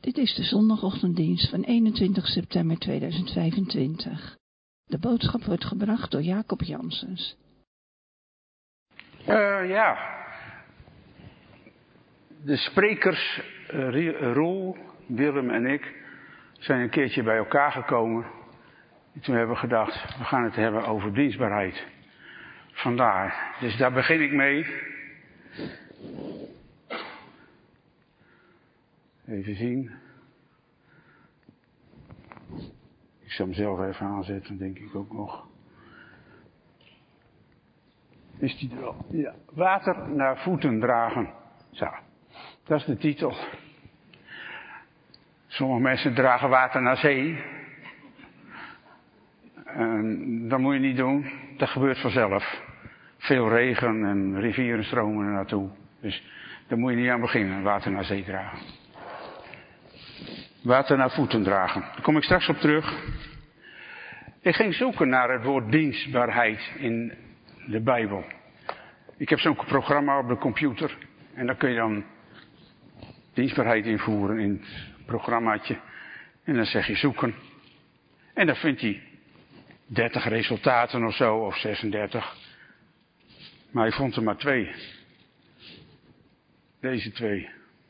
Dit is de zondagochtenddienst van 21 september 2025. De boodschap wordt gebracht door Jacob Janssens. De sprekers, Roel, Willem en ik, zijn een keertje bij elkaar gekomen. En toen hebben we gedacht, we gaan het hebben over dienstbaarheid. Vandaar. Dus daar begin ik mee. Even zien. Ik zal hem zelf even aanzetten, denk ik ook nog. Is die er al? Ja. Water naar voeten dragen. Zo, dat is de titel. Sommige mensen dragen water naar zee. En dat moet je niet doen. Dat gebeurt vanzelf. Veel regen en rivieren stromen er naartoe. Dus daar moet je niet aan beginnen, water naar zee dragen. Water naar voeten dragen. Daar kom ik straks op terug. Ik ging zoeken naar het woord dienstbaarheid in de Bijbel. Ik heb zo'n programma op de computer. En daar kun je dan dienstbaarheid invoeren in het programmaatje. En dan zeg je zoeken. En dan vindt hij 30 resultaten of zo, of 36. Maar hij vond er maar 2. Deze 2.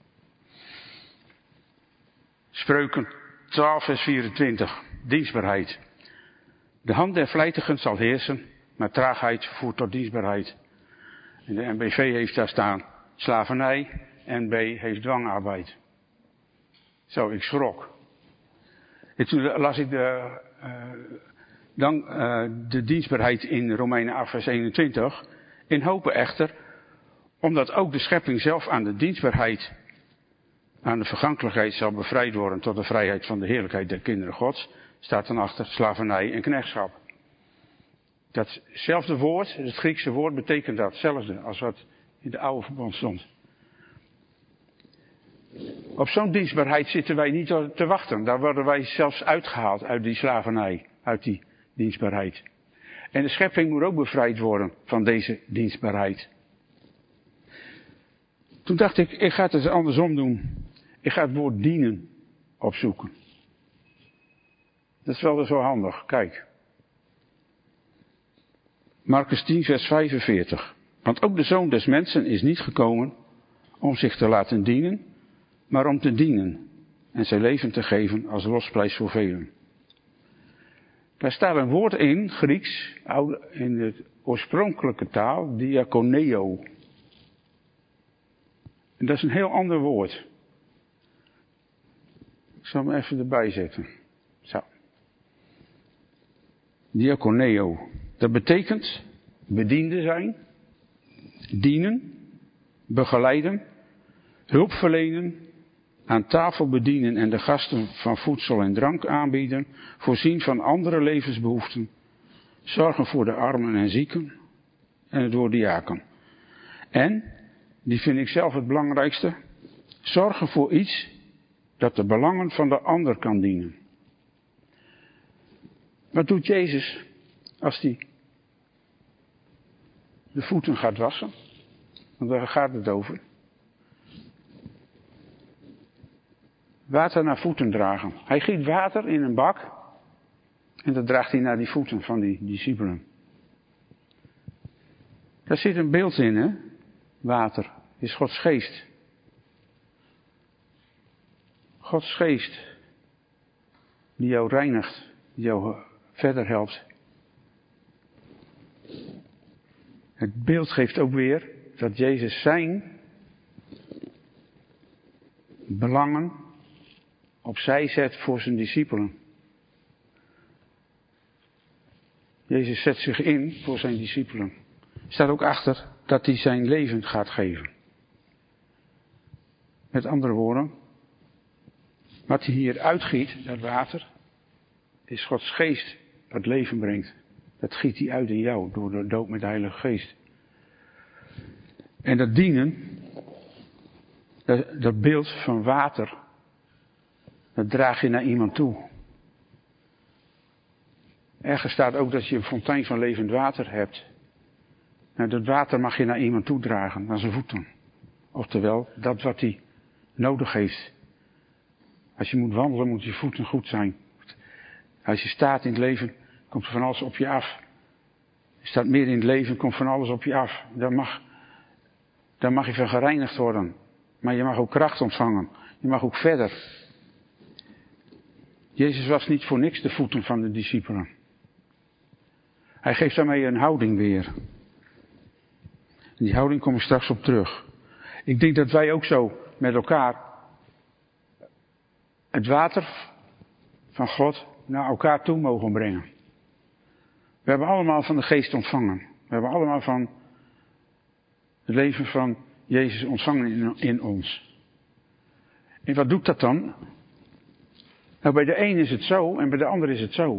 Spreuken 12 vers 24. Dienstbaarheid. De hand der vlijtigen zal heersen, maar traagheid voert tot dienstbaarheid. En de NBV heeft daar staan slavernij, NB heeft dwangarbeid. Zo, ik schrok. En toen las ik de dienstbaarheid in Romeinen 8 vers 21. In hopen echter, omdat ook de schepping zelf aan de dienstbaarheid, aan de vergankelijkheid zal bevrijd worden tot de vrijheid van de heerlijkheid der kinderen Gods, staat dan achter slavernij en knechtschap. Datzelfde woord, het Griekse woord, betekent datzelfde als wat in de oude verbond stond. Op zo'n dienstbaarheid zitten wij niet te wachten. Daar worden wij zelfs uitgehaald uit die slavernij, uit die dienstbaarheid. En de schepping moet ook bevrijd worden van deze dienstbaarheid. Toen dacht ik ga het eens andersom doen. Ik ga het woord dienen opzoeken. Dat is wel zo handig, kijk. Markus 10 vers 45. Want ook de Zoon des Mensen is niet gekomen om zich te laten dienen, maar om te dienen en zijn leven te geven als losprijs voor velen. Daar staat een woord in, Grieks, in de oorspronkelijke taal, diakoneo. En dat is een heel ander woord. Ik zal hem even erbij zetten. Zo. Diakoneo. Dat betekent bediende zijn, dienen, begeleiden, hulp verlenen, aan tafel bedienen en de gasten van voedsel en drank aanbieden, voorzien van andere levensbehoeften, zorgen voor de armen en zieken en het woord diaken. En, die vind ik zelf het belangrijkste, zorgen voor iets dat de belangen van de ander kan dienen. Wat doet Jezus als hij de voeten gaat wassen? Want daar gaat het over. Water naar voeten dragen. Hij giet water in een bak en dat draagt hij naar die voeten van die discipelen. Daar zit een beeld in, hè? Water is Gods geest. Gods geest die jou reinigt, die jou verder helpt. Het beeld geeft ook weer dat Jezus zijn belangen opzij zet voor zijn discipelen. Jezus zet zich in voor zijn discipelen. Er staat ook achter dat hij zijn leven gaat geven. Met andere woorden, wat hij hier uitgiet, dat water, is Gods geest wat leven brengt. Dat giet hij uit in jou door de doop met de Heilige Geest. En dat dienen, dat beeld van water, dat draag je naar iemand toe. Ergens staat ook dat je een fontein van levend water hebt. Nou, dat water mag je naar iemand toe dragen, naar zijn voeten. Oftewel, dat wat hij nodig heeft. Als je moet wandelen, moeten je voeten goed zijn. Als je staat in het leven, komt er van alles op je af. Je staat meer in het leven, komt van alles op je af. Daar mag je van gereinigd worden. Maar je mag ook kracht ontvangen. Je mag ook verder. Jezus was niet voor niks de voeten van de discipelen. Hij geeft daarmee een houding weer. En die houding kom ik straks op terug. Ik denk dat wij ook zo met elkaar het water van God naar elkaar toe mogen brengen. We hebben allemaal van de geest ontvangen. We hebben allemaal van het leven van Jezus ontvangen in ons. En wat doet dat dan? Nou, bij de een is het zo en bij de ander is het zo.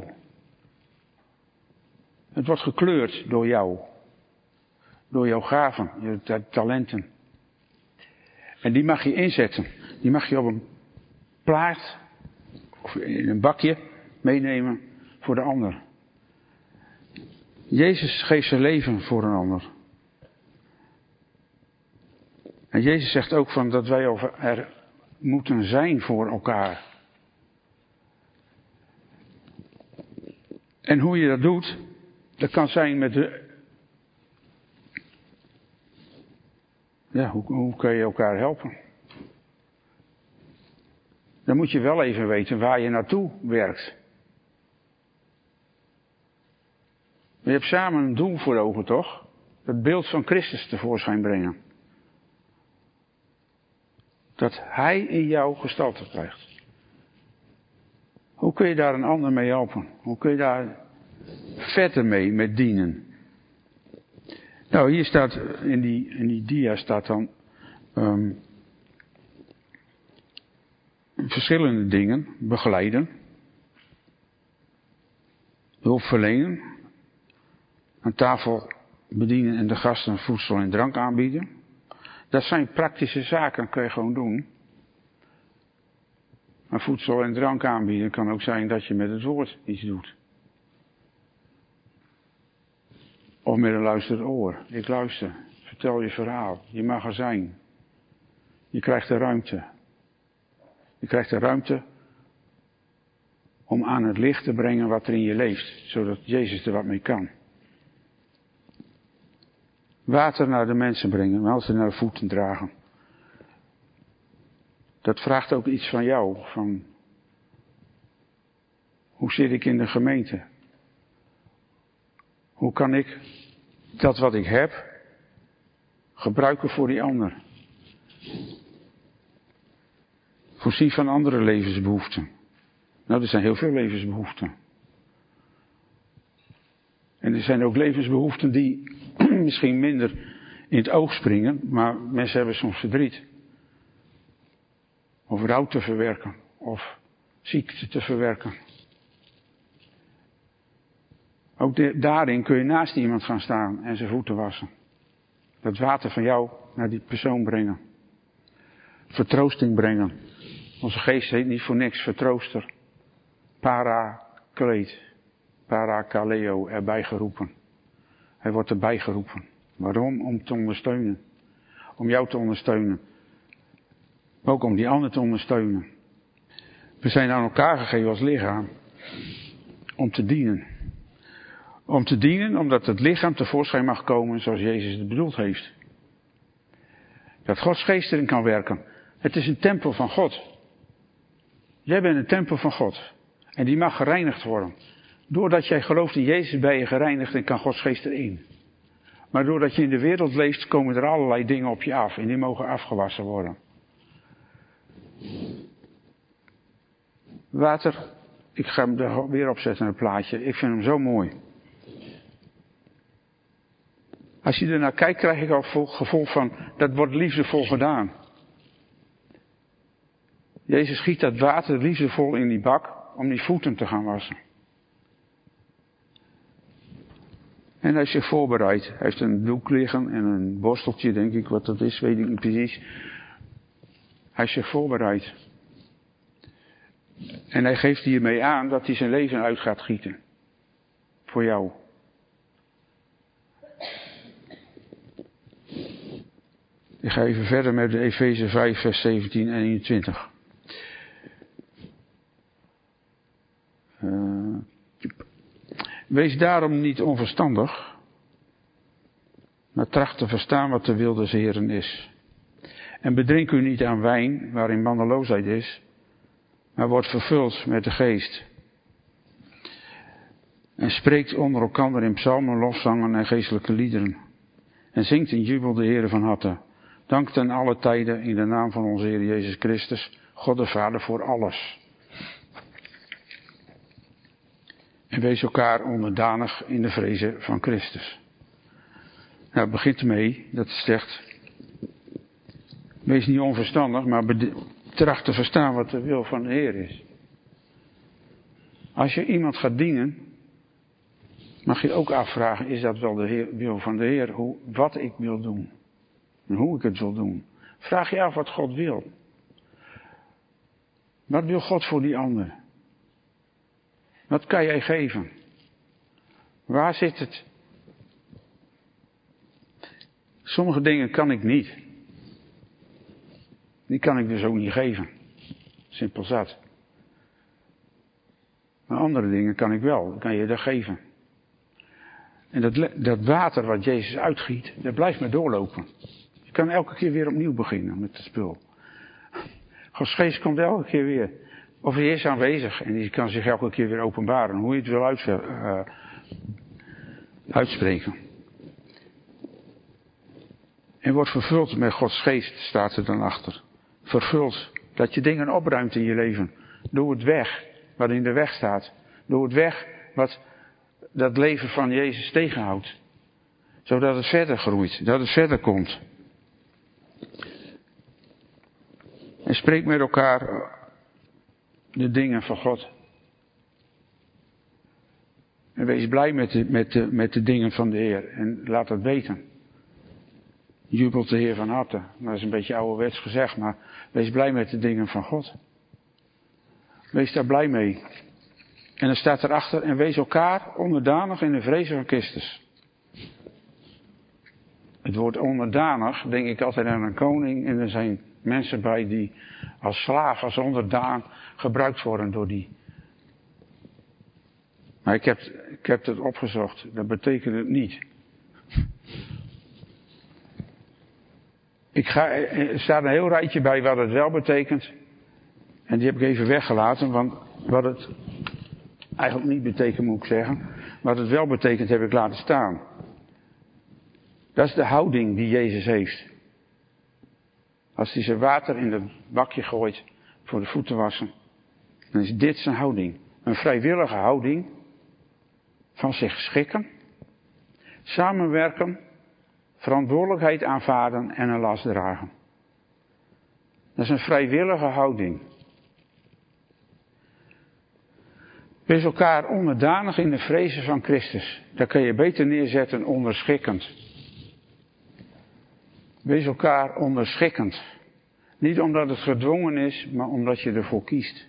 Het wordt gekleurd door jou. Door jouw gaven, je talenten. En die mag je inzetten. Die mag je op een plaat of in een bakje meenemen voor de ander. Jezus geeft zijn leven voor een ander. En Jezus zegt ook van dat wij er moeten zijn voor elkaar. En hoe je dat doet, dat kan zijn met de... Ja, hoe kun je elkaar helpen? Dan moet je wel even weten waar je naartoe werkt. Je hebt samen een doel voor ogen, toch? Het beeld van Christus tevoorschijn brengen. Dat Hij in jou gestalte krijgt. Hoe kun je daar een ander mee helpen? Hoe kun je daar verder mee met dienen? Nou, hier staat, in die dia staat dan verschillende dingen. Begeleiden. Hulp verlenen. Aan tafel bedienen en de gasten voedsel en drank aanbieden. Dat zijn praktische zaken, dat kun je gewoon doen. Maar voedsel en drank aanbieden kan ook zijn dat je met het woord iets doet. Of met een luisterend oor. Ik luister, vertel je verhaal. Je mag er zijn. Je krijgt de ruimte. Je krijgt de ruimte om aan het licht te brengen wat er in je leeft. Zodat Jezus er wat mee kan. Water naar de mensen brengen, water naar de voeten dragen. Dat vraagt ook iets van jou. Van hoe zit ik in de gemeente? Hoe kan ik dat wat ik heb gebruiken voor die ander? Voorzien van andere levensbehoeften. Nou, er zijn heel veel levensbehoeften. En er zijn ook levensbehoeften die misschien minder in het oog springen, maar mensen hebben soms verdriet. Of rouw te verwerken, of ziekte te verwerken. Ook daarin kun je naast iemand gaan staan en zijn voeten wassen. Dat water van jou naar die persoon brengen. Vertroosting brengen. Onze geest heet niet voor niks vertrooster. Parakleet. Parakaleo, erbij geroepen. Hij wordt erbij geroepen. Waarom? Om te ondersteunen. Om jou te ondersteunen. Ook om die ander te ondersteunen. We zijn aan elkaar gegeven als lichaam. Om te dienen. Om te dienen omdat het lichaam tevoorschijn mag komen zoals Jezus het bedoeld heeft. Dat Gods geest erin kan werken. Het is een tempel van God. Jij bent een tempel van God. En die mag gereinigd worden. Doordat jij gelooft in Jezus ben je gereinigd en kan Gods geest erin. Maar doordat je in de wereld leeft komen er allerlei dingen op je af. En die mogen afgewassen worden. Water. Ik ga hem er weer opzetten, een plaatje. Ik vind hem zo mooi. Als je ernaar kijkt krijg ik al het gevoel van, dat wordt liefdevol gedaan. Jezus giet dat water liefdevol in die bak om die voeten te gaan wassen. En hij heeft zich voorbereid. Hij heeft een doek liggen en een borsteltje, denk ik, wat dat is, weet ik niet precies. Hij heeft zich voorbereid. En hij geeft hiermee aan dat hij zijn leven uit gaat gieten. Voor jou. Ik ga even verder met de Efeze 5, vers 17 en 21. Wees daarom niet onverstandig, maar tracht te verstaan wat de wil des Heeren is. En bedrink u niet aan wijn, waarin manneloosheid is, maar word vervuld met de geest. En spreekt onder elkander in psalmen, lofzangen en geestelijke liederen. En zingt in jubel de Heere van harte. Dank ten alle tijden in de naam van onze Heer Jezus Christus, God de Vader voor alles. En wees elkaar onderdanig in de vrezen van Christus. Nou, het begint ermee dat het zegt, wees niet onverstandig, maar tracht te verstaan wat de wil van de Heer is. Als je iemand gaat dienen, mag je ook afvragen, is dat wel de wil van de Heer, wat ik wil doen? En hoe ik het wil doen. Vraag je af wat God wil. Wat wil God voor die ander? Wat kan jij geven? Waar zit het? Sommige dingen kan ik niet. Die kan ik dus ook niet geven. Simpel zat. Maar andere dingen kan ik wel. Dan kan je dat geven. En dat water wat Jezus uitgiet, dat blijft maar doorlopen. Je kan elke keer weer opnieuw beginnen met het spul. Gods geest komt elke keer weer. Of hij is aanwezig en die kan zich elke keer weer openbaren. Hoe je het wil uitspreken. En wordt vervuld met Gods geest, staat er dan achter. Vervuld. Dat je dingen opruimt in je leven. Doe het weg wat in de weg staat. Doe het weg wat dat leven van Jezus tegenhoudt. Zodat het verder groeit. Dat het verder komt. En spreek met elkaar de dingen van God. En wees blij met de dingen van de Heer. En laat dat weten. Jubelt de Heer van harte. Dat is een beetje ouderwets gezegd, maar wees blij met de dingen van God. Wees daar blij mee. En dan staat erachter, en wees elkaar onderdanig in de vrezen van Christus. Het woord onderdanig, denk ik altijd aan een koning. En er zijn mensen bij die als slaaf, als onderdaan gebruikt worden door die. Maar ik heb het opgezocht. Dat betekent het niet. Er staat een heel rijtje bij wat het wel betekent. En die heb ik even weggelaten, want wat het eigenlijk niet betekent, moet ik zeggen. Wat het wel betekent, heb ik laten staan. Dat is de houding die Jezus heeft. Als hij zijn water in het bakje gooit voor de voeten wassen, dan is dit zijn houding. Een vrijwillige houding van zich schikken, samenwerken, verantwoordelijkheid aanvaarden en een last dragen. Dat is een vrijwillige houding. Wees elkaar onderdanig in de vrezen van Christus. Daar kun je beter neerzetten onderschikkend. Wees elkaar onderschikkend. Niet omdat het gedwongen is, maar omdat je ervoor kiest.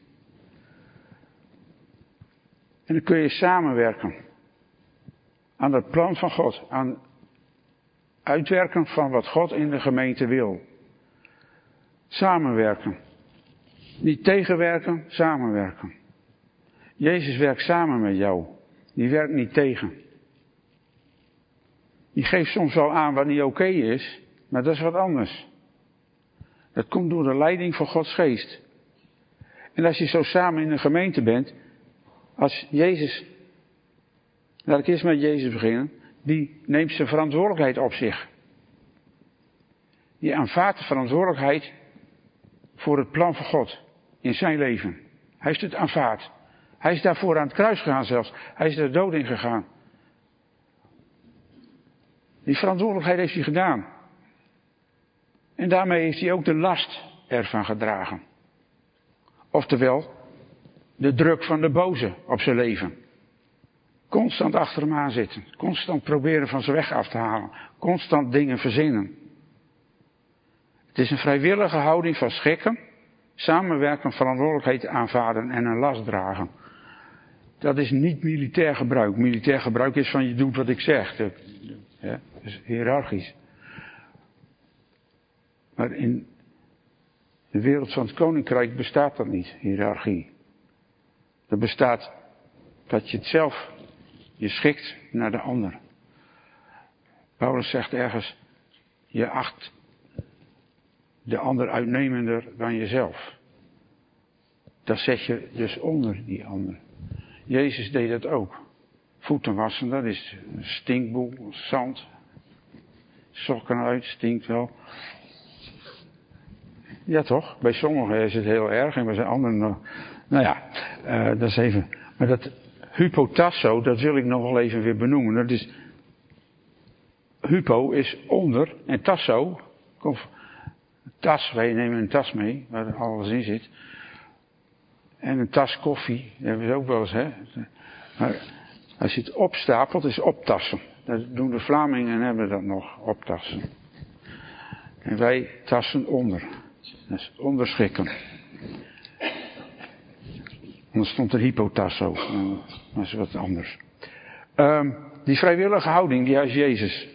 En dan kun je samenwerken. Aan het plan van God. Aan uitwerken van wat God in de gemeente wil. Samenwerken. Niet tegenwerken, samenwerken. Jezus werkt samen met jou. Die werkt niet tegen. Die geeft soms wel aan wat niet oké is, maar dat is wat anders. Dat komt door de leiding van Gods geest. En als je zo samen in een gemeente bent, als Jezus, laat ik eerst met Jezus beginnen, die neemt zijn verantwoordelijkheid op zich. Die aanvaardt de verantwoordelijkheid voor het plan van God in zijn leven. Hij heeft het aanvaard. Hij is daarvoor aan het kruis gegaan zelfs. Hij is er dood in gegaan. Die verantwoordelijkheid heeft hij gedaan. En daarmee heeft hij ook de last ervan gedragen. Oftewel, de druk van de boze op zijn leven. Constant achter hem aan zitten. Constant proberen van zijn weg af te halen. Constant dingen verzinnen. Het is een vrijwillige houding van schikken, samenwerken, verantwoordelijkheid aanvaarden en een last dragen. Dat is niet militair gebruik. Militair gebruik is van je doet wat ik zeg. Dat is hiërarchisch. Maar in de wereld van het koninkrijk bestaat dat niet, hiërarchie. Er bestaat Dat je het zelf, je schikt naar de ander. Paulus zegt ergens, je acht de ander uitnemender dan jezelf. Dat zet je dus onder die ander. Jezus deed dat ook. Voeten wassen, dat is een stinkboel, zand. Sokken uit, stinkt wel. Ja toch, bij sommigen is het heel erg en bij anderen nog. Nou ja, dat is even. Maar dat hypotasso, dat wil ik nog wel even weer benoemen. Dat is, hypo is onder en tasso, of tas, wij nemen een tas mee, waar alles in zit. En een tas koffie, dat hebben we ook wel eens, hè. Maar als je het opstapelt, is optassen. Dat doen de Vlamingen en hebben dat nog, optassen. En wij tassen onder. Dat is onderschikken. Anders stond er hypotasso. Dat is wat anders. Die vrijwillige houding, die is Jezus.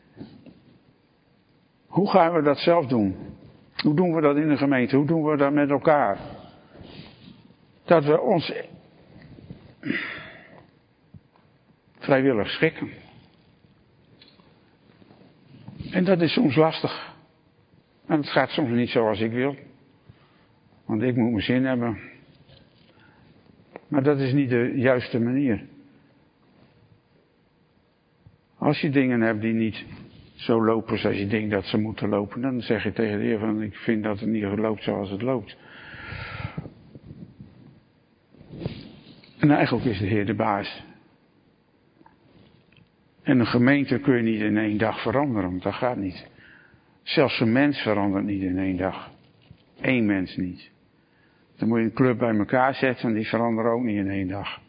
Hoe gaan we dat zelf doen? Hoe doen we dat in de gemeente? Hoe doen we dat met elkaar? Dat we ons vrijwillig schikken. En dat is soms lastig. En het gaat soms niet zoals ik wil. Want ik moet mijn zin hebben. Maar dat is niet de juiste manier. Als je dingen hebt die niet zo lopen zoals je denkt dat ze moeten lopen, dan zeg je tegen de Heer van, ik vind dat het niet loopt zoals het loopt. En eigenlijk is de Heer de baas. En een gemeente kun je niet in 1 dag veranderen, want dat gaat niet. Zelfs een mens verandert niet in 1 dag. 1 mens niet. Dan moet je een club bij elkaar zetten en die veranderen ook niet in 1 dag.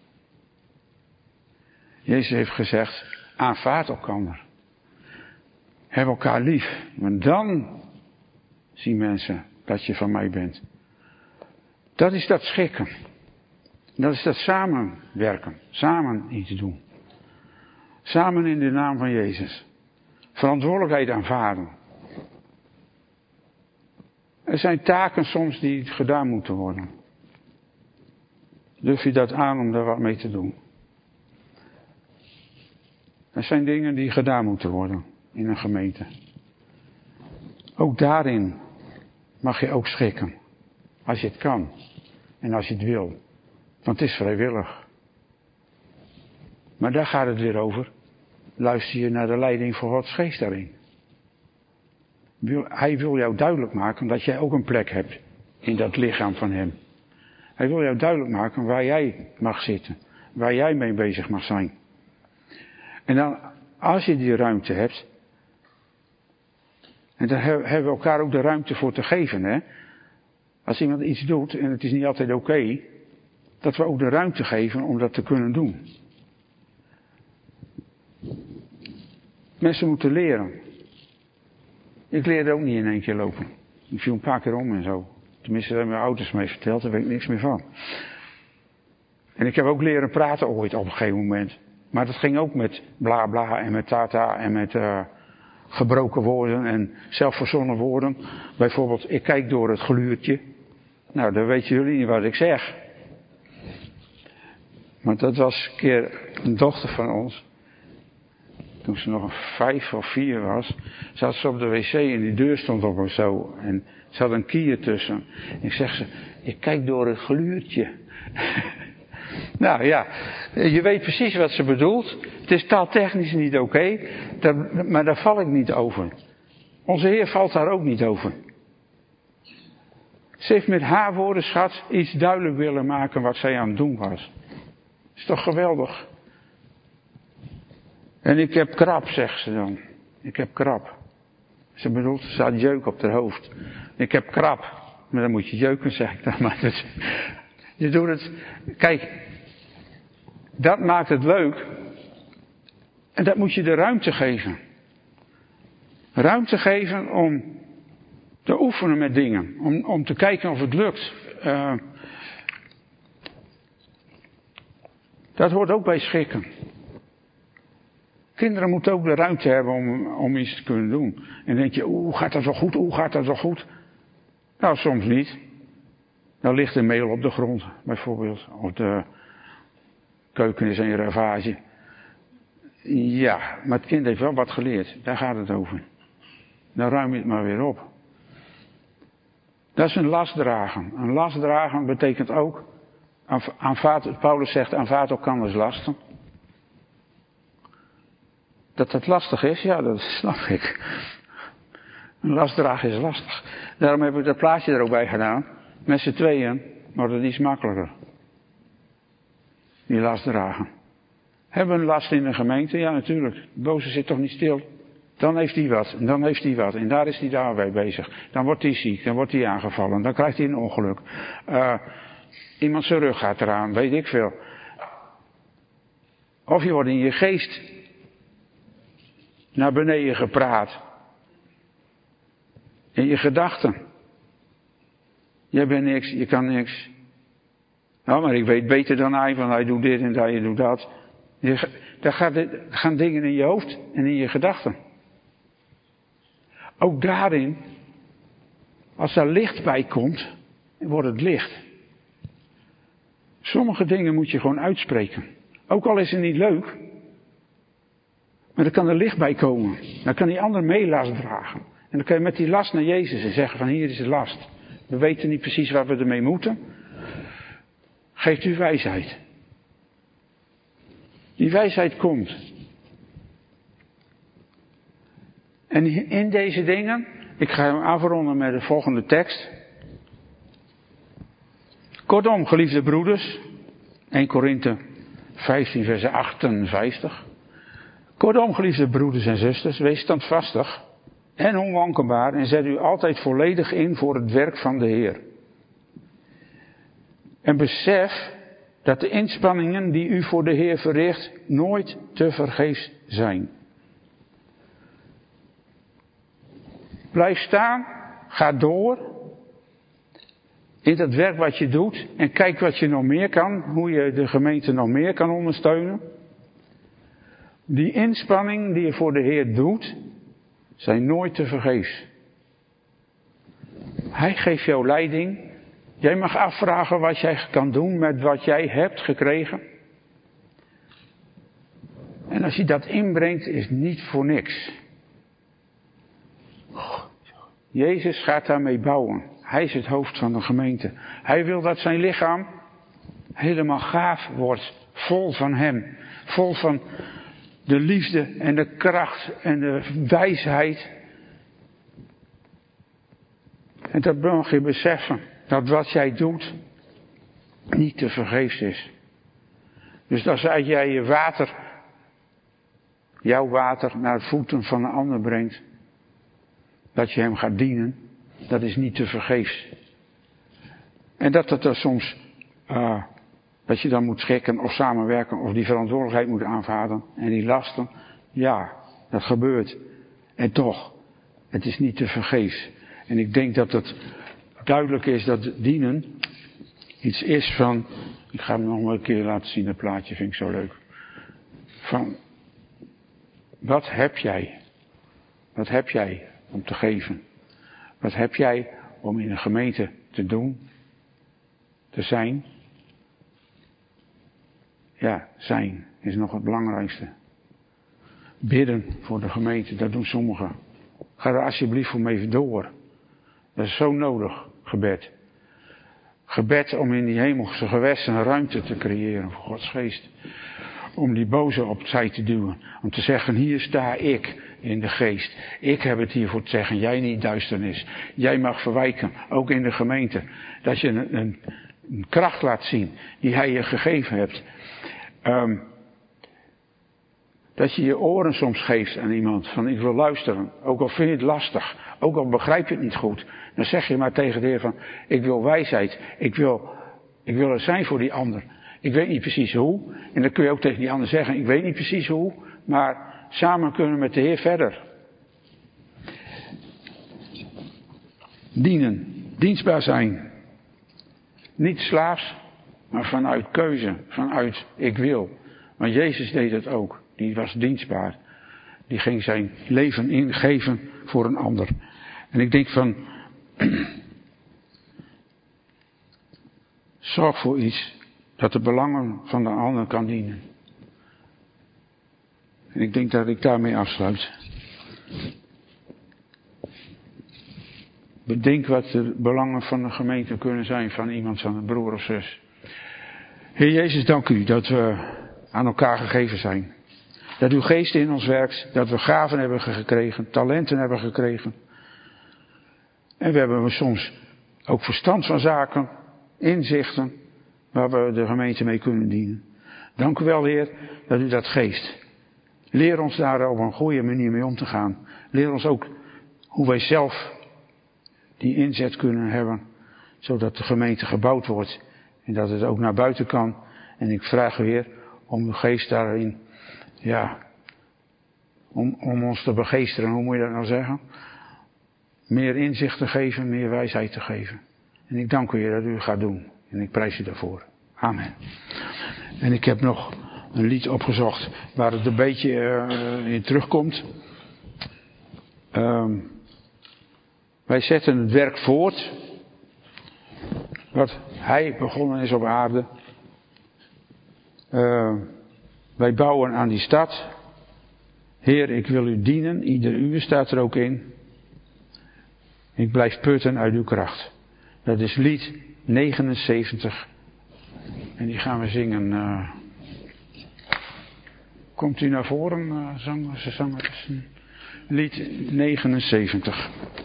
Jezus heeft gezegd, aanvaard elkander. Heb elkaar lief. Want dan zien mensen dat je van mij bent. Dat is dat schikken. Dat is dat samenwerken. Samen iets doen. Samen in de naam van Jezus. Verantwoordelijkheid aanvaarden. Er zijn taken soms die gedaan moeten worden. Durf je dat aan om daar wat mee te doen? Er zijn dingen die gedaan moeten worden in een gemeente. Ook daarin mag je ook schikken. Als je het kan. En als je het wil. Want het is vrijwillig. Maar daar gaat het weer over. Luister je naar de leiding van Gods geest daarin. Hij wil jou duidelijk maken dat jij ook een plek hebt in dat lichaam van hem. Hij wil jou duidelijk maken waar jij mag zitten. Waar jij mee bezig mag zijn. En dan, als je die ruimte hebt. En daar hebben we elkaar ook de ruimte voor te geven, hè. Als iemand iets doet en het is niet altijd oké, dat we ook de ruimte geven om dat te kunnen doen. Mensen moeten leren. Ik leerde ook niet in 1 keer lopen. Ik viel een paar keer om en zo. Tenminste, daar hebben mijn ouders mee verteld, daar weet ik niks meer van. En ik heb ook leren praten ooit op een gegeven moment. Maar dat ging ook met bla bla en met tata en met gebroken woorden en zelfverzonnen woorden. Bijvoorbeeld, ik kijk door het gluurtje. Nou, dan weten jullie niet wat ik zeg. Maar dat was een keer een dochter van ons. Toen ze nog 5 of 4 was, zat ze op de wc en die deur stond op of zo. En ze had een kier tussen. Ik zeg ze, ik kijk door het gluurtje. Nou ja, je weet precies wat ze bedoelt. Het is taaltechnisch niet oké, maar daar val ik niet over. Onze Heer valt daar ook niet over. Ze heeft met haar woorden, schat, iets duidelijk willen maken wat zij aan het doen was. Is toch geweldig? En ik heb krap, zegt ze dan. Ik heb krap. Ze bedoelt, ze had jeuk op haar hoofd. Ik heb krap. Maar dan moet je jeuken, zeg ik dan. Maar dus, je doet het. Kijk, dat maakt het leuk. En dat moet je de ruimte geven. Ruimte geven om te oefenen met dingen. Om te kijken of het lukt. Dat hoort ook bij schikken. Kinderen moeten ook de ruimte hebben om iets te kunnen doen. En dan denk je, hoe gaat dat wel goed? Hoe gaat dat wel goed? Nou, soms niet. Dan ligt een mail op de grond, bijvoorbeeld. Of Keuken is een ravage. Ja, maar het kind heeft wel wat geleerd. Daar gaat het over. Dan ruim je het maar weer op. Dat is een last dragen. Een last dragen betekent ook, Paulus zegt, aanvaard elkanders lasten. Dat lastig is, ja, dat snap ik. Een last dragen is lastig. Daarom heb ik dat plaatje er ook bij gedaan. Met z'n tweeën wordt het iets makkelijker. Die last dragen. Hebben we een last in de gemeente? Ja, natuurlijk. De boze zit toch niet stil. Dan heeft hij wat, en dan heeft hij wat. En daar is hij daarbij bezig. Dan wordt hij ziek, dan wordt hij aangevallen. Dan krijgt hij een ongeluk. Iemand zijn rug gaat eraan, weet ik veel. Of je wordt in je geest naar beneden gepraat. In je gedachten. Jij bent niks, je kan niks. Nou, maar ik weet beter dan hij, want hij doet dit en hij doet dat. Daar gaan dingen in je hoofd en in je gedachten. Ook daarin, als daar licht bij komt, wordt het licht. Sommige dingen moet je gewoon uitspreken. Ook al is het niet leuk, maar dan kan er licht bij komen. Dan kan die ander mee last dragen. En dan kan je met die last naar Jezus en zeggen van hier is de last. We weten niet precies waar we ermee moeten. Geeft u wijsheid. Die wijsheid komt. En in deze dingen, ik ga hem afronden met de volgende tekst. Kortom, geliefde broeders, 1 Korinthe 15 vers 58. Kortom, geliefde broeders en zusters, wees standvastig en onwankelbaar en zet u altijd volledig in voor het werk van de Heer. En besef dat de inspanningen die u voor de Heer verricht nooit te vergeefs zijn. Blijf staan, ga door in dat werk wat je doet en kijk wat je nog meer kan, hoe je de gemeente nog meer kan ondersteunen. Die inspanning die je voor de Heer doet, zijn nooit te vergeefs. Hij geeft jou leiding. Jij mag afvragen wat jij kan doen met wat jij hebt gekregen. En als je dat inbrengt, is het niet voor niks. Jezus gaat daarmee bouwen. Hij is het hoofd van de gemeente. Hij wil dat zijn lichaam helemaal gaaf wordt. Vol van hem. Vol van de liefde en de kracht en de wijsheid. En dat mag je beseffen. Dat wat jij doet niet te vergeefs is. Dus als jij je water, jouw water naar de voeten van een ander brengt. Dat je hem gaat dienen. Dat is niet te vergeefs. En dat het er soms, dat je dan moet schikken of samenwerken of die verantwoordelijkheid moet aanvaarden. En die lasten, ja, dat gebeurt. En toch, het is niet te vergeefs. En ik denk dat het duidelijk is dat dienen iets is van, ik ga hem nog maar een keer laten zien, dat plaatje vind ik zo leuk. Van, wat heb jij? Wat heb jij om te geven? Wat heb jij om in een gemeente te doen? Te zijn? Ja, zijn is nog het belangrijkste. Bidden voor de gemeente, dat doen sommigen. Ga er alsjeblieft voor mee door. Dat is zo nodig, gebed. Gebed om in die hemelse gewesten ruimte te creëren voor Gods geest. Om die boze opzij te duwen. Om te zeggen, hier sta ik in de geest. Ik heb het hier voor te zeggen, jij niet duisternis. Jij mag verwijken, ook in de gemeente. Dat je een kracht laat zien die hij je gegeven hebt. Dat je je oren soms geeft aan iemand. Van ik wil luisteren. Ook al vind je het lastig. Ook al begrijp je het niet goed. Dan zeg je maar tegen de Heer van, ik wil wijsheid. Ik wil er zijn voor die ander. Ik weet niet precies hoe. En dan kun je ook tegen die ander zeggen, ik weet niet precies hoe. Maar samen kunnen we met de Heer verder. Dienen. Dienstbaar zijn. Niet slaafs, maar vanuit keuze. Vanuit ik wil. Want Jezus deed het ook. Die was dienstbaar. Die ging zijn leven ingeven voor een ander. En ik denk van, zorg voor iets Dat de belangen van de ander kan dienen. En ik denk dat ik daarmee afsluit. Bedenk wat de belangen van de gemeente kunnen zijn van iemand, van een broer of zus. Heer Jezus, dank u dat we aan elkaar gegeven zijn. Dat uw geest in ons werkt, dat we gaven hebben gekregen, talenten hebben gekregen. En we hebben soms ook verstand van zaken, inzichten, waar we de gemeente mee kunnen dienen. Dank u wel, Heer, dat u dat geeft. Leer ons daar op een goede manier mee om te gaan. Leer ons ook hoe wij zelf die inzet kunnen hebben, zodat de gemeente gebouwd wordt en dat het ook naar buiten kan. En ik vraag u, Heer, om uw geest daarin, om ons te begeesteren, hoe moet je dat nou zeggen? Meer inzicht te geven, meer wijsheid te geven. En ik dank u, Heer, dat u het gaat doen. En ik prijs u daarvoor. Amen. En ik heb nog een lied opgezocht waar het een beetje in terugkomt. Wij zetten het werk voort wat hij begonnen is op aarde. Wij bouwen aan die stad. Heer, ik wil u dienen. Ieder uur staat er ook in. Ik blijf putten uit uw kracht. Dat is lied 79. En die gaan we zingen. Komt u naar voren, zangers? Lied 79.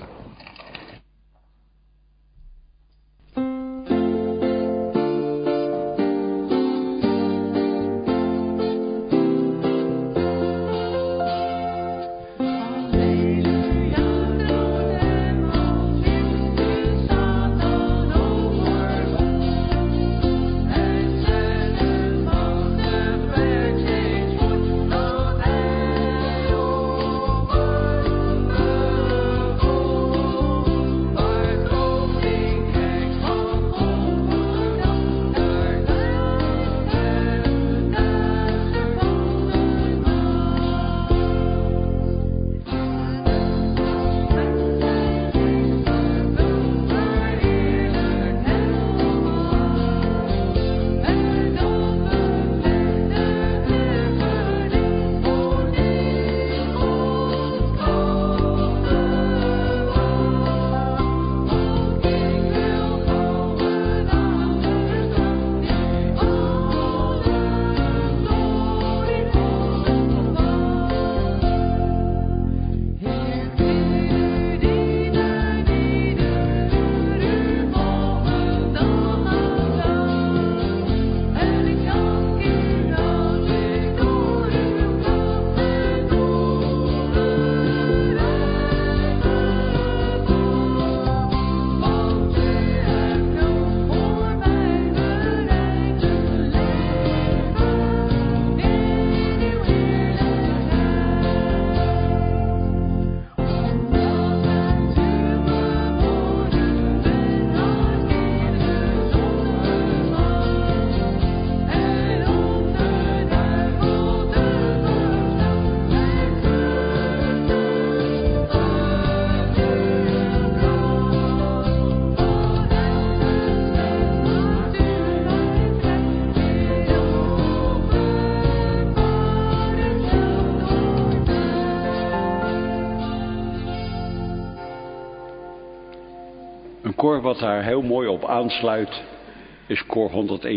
koor wat daar heel mooi op aansluit is koor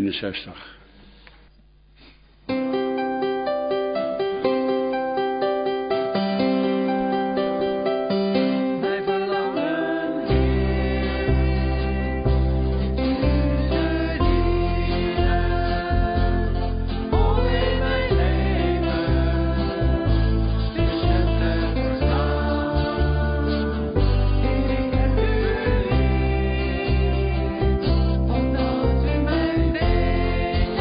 161. Omdat u mijn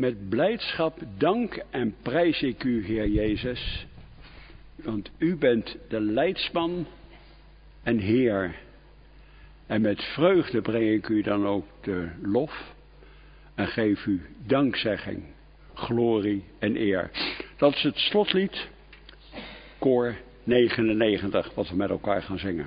Met blijdschap dank en prijs ik u, Heer Jezus, want u bent de leidsman en Heer. En met vreugde breng ik u dan ook de lof en geef u dankzegging, glorie en eer. Dat is het slotlied, koor 99, wat we met elkaar gaan zingen.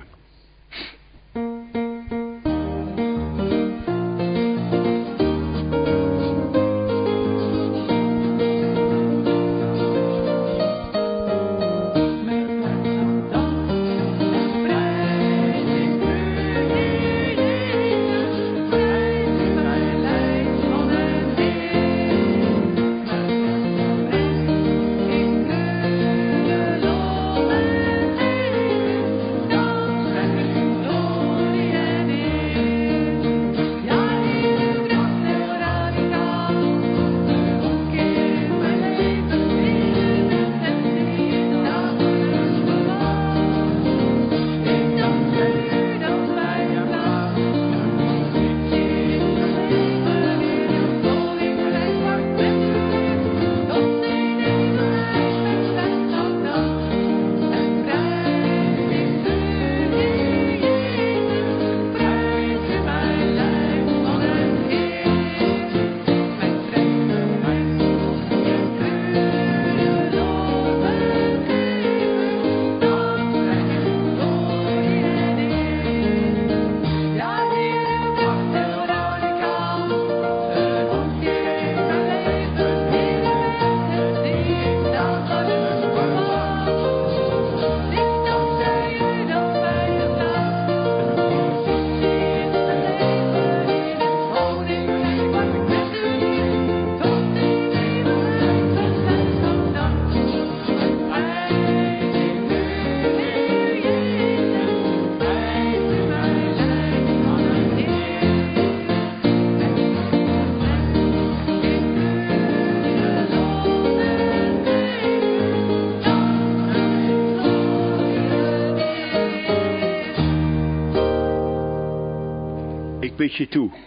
Ik bid je toe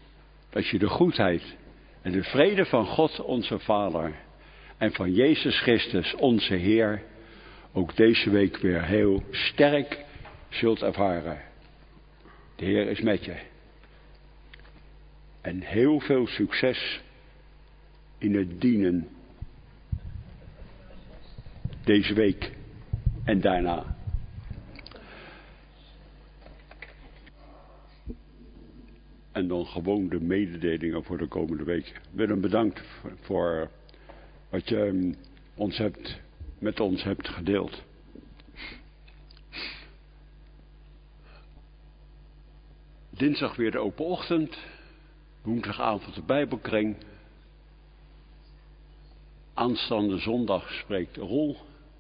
dat je de goedheid en de vrede van God onze Vader en van Jezus Christus onze Heer ook deze week weer heel sterk zult ervaren. De Heer is met je. En heel veel succes in het dienen deze week en daarna. En dan gewoon de mededelingen voor de komende week. Willem, bedankt voor wat je met ons hebt gedeeld. Dinsdag weer de open ochtend. Woensdagavond de Bijbelkring. Aanstaande zondag spreekt Roel.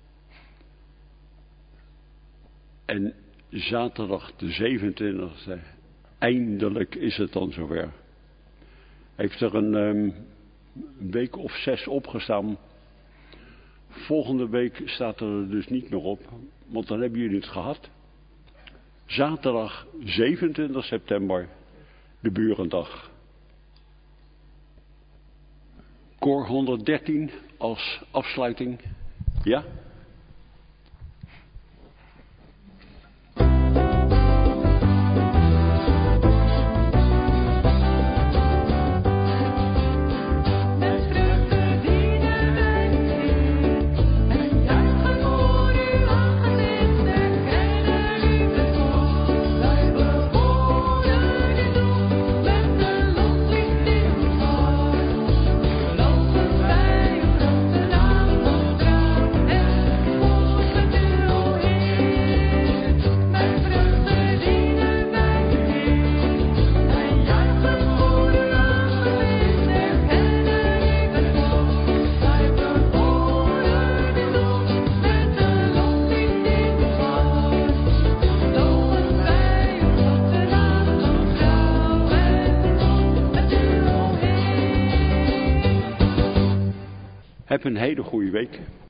En zaterdag de 27e. Eindelijk is het dan zover. Heeft er een week of 6 opgestaan. Volgende week staat er dus niet meer op. Want dan hebben jullie het gehad. Zaterdag 27 september. De Burendag. Koor 113 als afsluiting. Ja? Heb een hele goede week.